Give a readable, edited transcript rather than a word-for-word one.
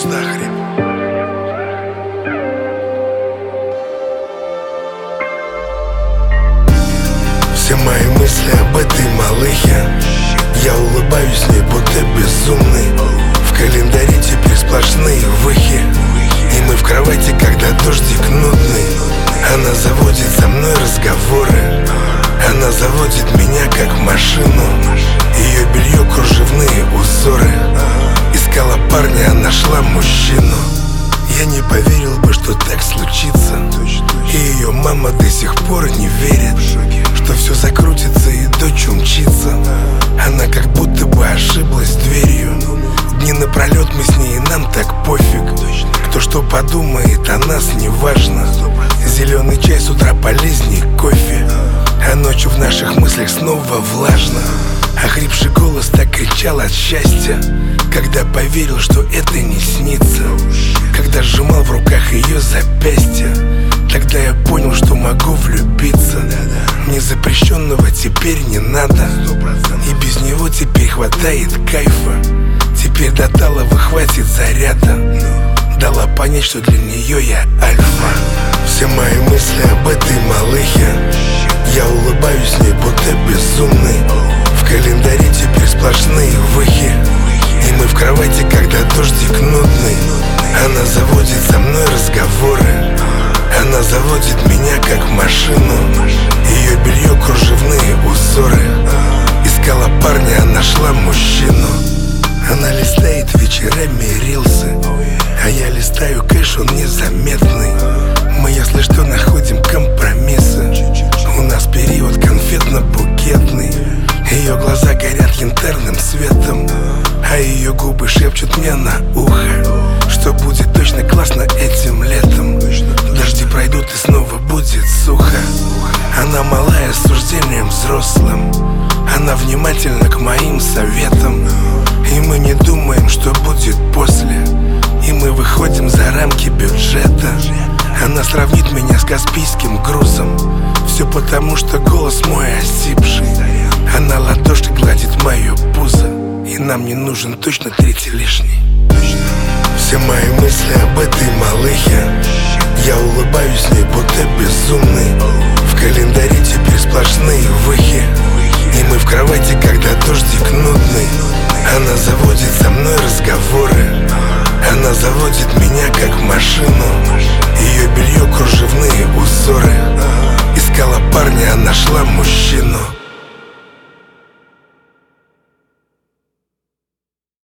Муздахари. Все мои мысли об этой малыхе. Я улыбаюсь ей, будто безумный. В календаре теперь сплошные выхи. И мы в кровати, когда дождик нудный. Она заводит со мной разговоры. Она заводит меня как машину. Ее белье кружевные узоры. Искала парня, а нашла мужчину. Я не поверил бы, что так случится. И ее мама до сих пор не верит, что все закрутится и дочь умчится. Она как будто бы ошиблась дверью. Дни напролет мы с ней, и нам так пофиг. Кто что подумает, о нас не важно. Зеленый чай с утра полезнее кофе. А ночью в наших мыслях снова влажно. Охрипший голос так кричал от счастья, когда поверил, что это не снится. Когда сжимал в руках ее запястья, тогда я понял, что могу влюбиться. Мне запрещенного теперь не надо, и без него теперь хватает кайфа. Теперь до талого хватит заряда. Дала понять, что для нее я альфа. Все мои мысли об этой малыхе. Я улыбаюсь ей, будто безумный. В календаре теперь сплошные выхи. И мы в кровати, когда дождик нудный. Она заводит со мной разговоры. Она заводит меня как машину. Ее белье кружевные узоры. Искала парня, а нашла мужчину. Она листает вечерами рилсы, а я листаю кэш, он незаметный. Мы, если что, находим компромиссы. У нас период конфетно-букетный. Ее глаза горят янтарным светом, а ее губы шепчут мне на ухо, что будет точно классно этим летом. Дожди пройдут и снова будет сухо. Она малая с суждением взрослым. Она внимательна к моим советам. И мы не думаем, что будет после. И мы выходим за рамки бюджета. Она сравнит меня с каспийским грузом. Все потому, что голос мой осипший. Она ладошкой гладит мое пузо. И нам не нужен точно третий лишний. Все мои мысли об этой малыхе. Я улыбаюсь ей, будто безумный. В календаре теперь сплошные выхи. И мы в кровати, когда дождик нудный. Она заводит со мной разговоры. Она заводит меня как машину. Ее белье кружевные узоры. Искала парня, а нашла мужчину.